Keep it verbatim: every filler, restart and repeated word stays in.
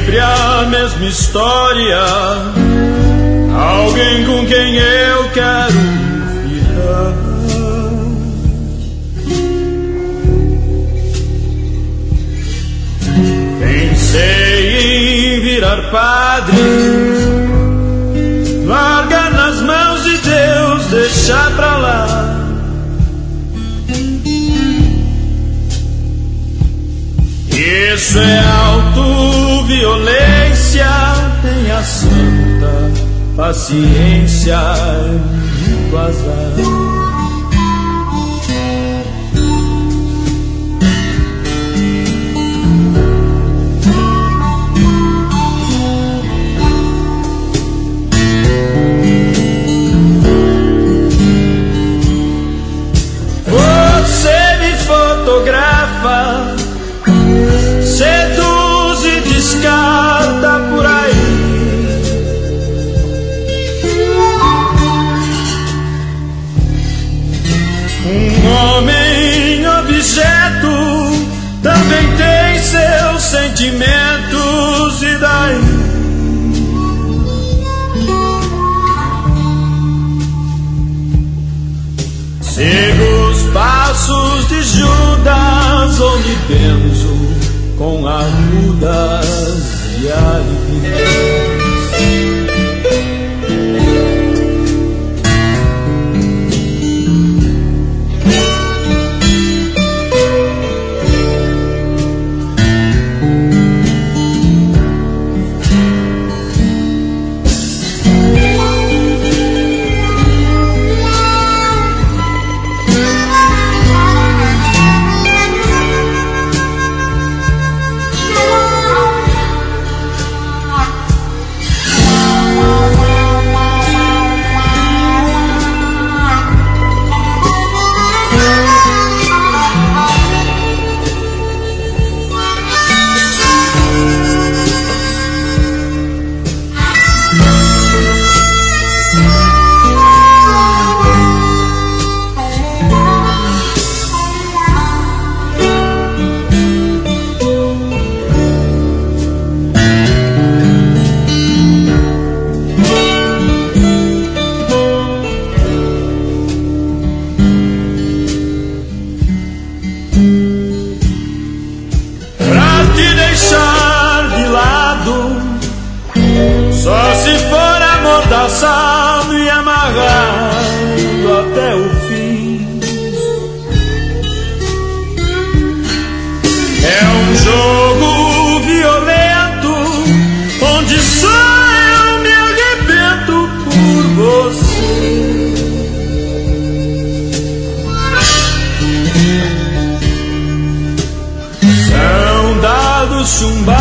sempre a mesma história, alguém com quem eu quero ficar. Pensei em virar padre, largar nas mãos de Deus, deixar pra lá. Isso é autoviolência, tenha santa paciência e vazar. Seduz e descarta por aí. Um homem objeto também tem seus sentimentos, e daí? Sigo os passos de Judas ou me benzo com agudas e alivios. Só se for amordaçado e amarrado até o fim. É um jogo violento onde só eu me arrebento por você. São dados chumbados